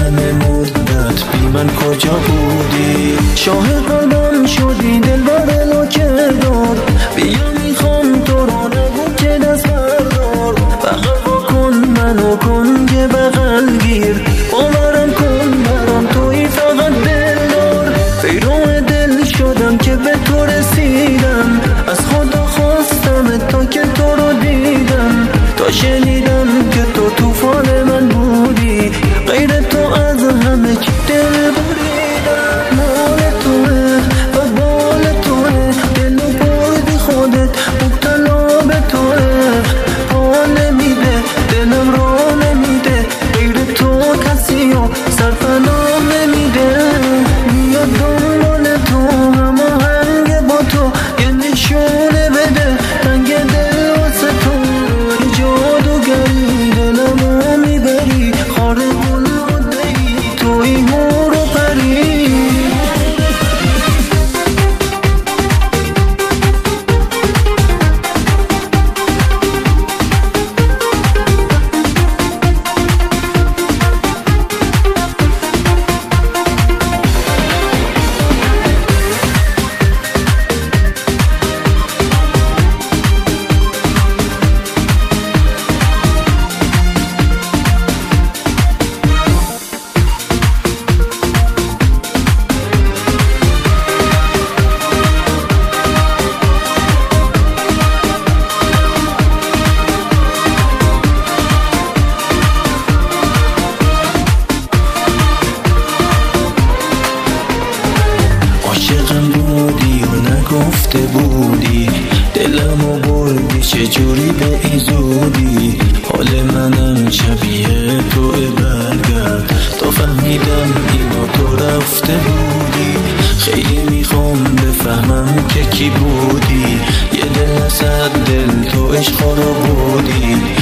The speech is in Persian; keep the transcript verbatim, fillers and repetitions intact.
همه مدت بی من کجا بودی؟ شاه قدم شدی دلبر لو کردار، بیا میخوام تو رو نگو که دست بردار، بغل کن منو کن که بغل گیر، باورم کن برام توی فقط دلدار، پیرو دل شدم که به تو رسیدم، از خدا خواستم تا که تو رو دیدم، تا شنیدم که تو طوفان من بودی، غیر تو از همه چی دل بریدم. مال توه و بال توه، دلو بردی خودت مبتلا به توه، پا نمیده دلم را نمیده، غیر تو کسی ها سرفنا نمیده، میاد دنبال تو هماهنگ با تو، یه نشونه بده تنگ دل واسه تو، یه جادوگری دلمو میبری، خارق العاده ای توی هور و پری. عاشقم بودی و نگفته بودی، دلمو بردی چجوری به این زودی، حال منم شبیه تو برگرد، تا فهمیدم اینو تو رفته بودی، خیلی میخوام بفهمم که کی بودی، یه دل صد دل تو عشق رو بودی،